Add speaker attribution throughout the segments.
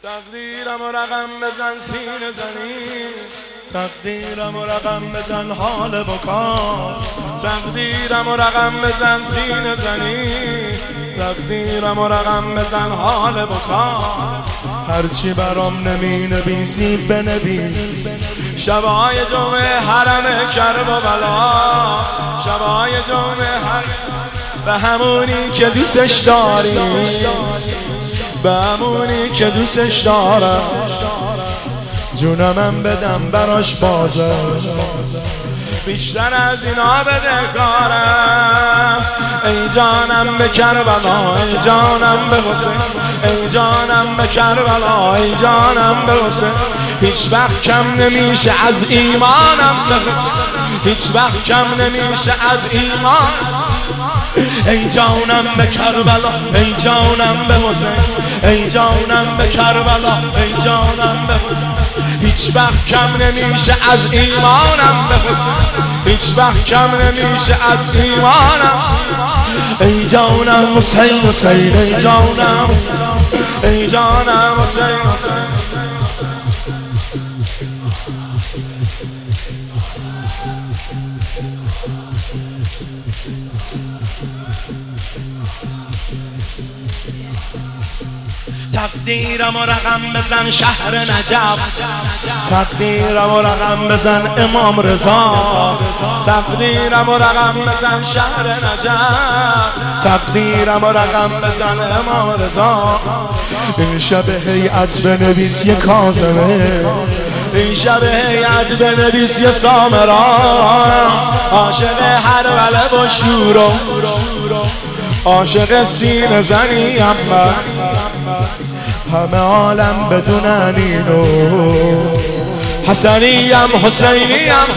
Speaker 1: تقدیرم و رقم بزن سینه زنی، تقدیرم و رقم بزن حال بکار، تقدیرم و رقم بزن سینه زنی، تقدیرم و رقم بزن حال بکار. هرچی برام نمی نویسی بنویس، شبای جمعه حرم کرب و بلا، شبای جمعه به همونی که دوستش داری، به همونی که دوستش دارم، جونمم بدم براش بازه، بیشتر از اینا بده کارم. ای جانم به کربلا، ای جانم به حسین، ای جانم به کربلا، ای جانم به حسین. هیچ وقت کم نمیشه از ایمانم به حسین، هیچ وقت کم نمیشه از ایمان. ای جانم به کربلا، ای جانم به حسین، ای جانم به کربلا، ای جانم به حسین. هیچ وقت کم نمیشه از ایمانم به حسین، هیچ وقت کم نمیشه از ایمانم. ای جانم حسین حسین، ای جانم، ای جانم حسین حسین. تقدیرم و رقم بزن شهر نجف، تقدیرم و رقم بزن امام رضا، تقدیرم و رقم بزن شهر نجف، تقدیرم و رقم بزن امام رضا. این شب هیئت بنویس یه کاظمه، این شب هیئت بنویس یه سامرا، عاشق هر وله و شورو، عاشق سینه زنی همه عالم بدونن اینو، حسنیم حسینیم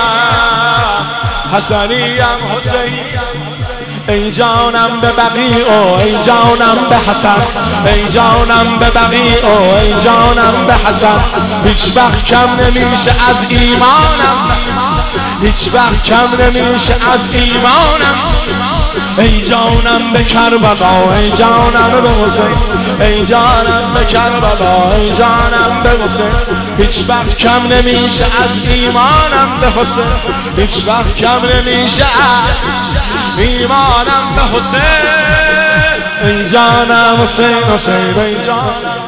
Speaker 1: حسنیم حسینیم. ای جانم به بقیع و ای جانم به حسن، ای جانم به بقیع و ای جانم به حسن. هیچ وقت کم نمیشه از ایمانم، هیچ وقت کم نمیشه از ایمانم. ای جانم به کربلا، ای جانم به حسین، ای جانم به کربلا، ای جانم به حسین. هیچ وقت کم نمیشه از ایمانم به حسین، هیچ وقت کم نمیشه از ایمانم به حسین. ای جانم حسین حسین، ای جانم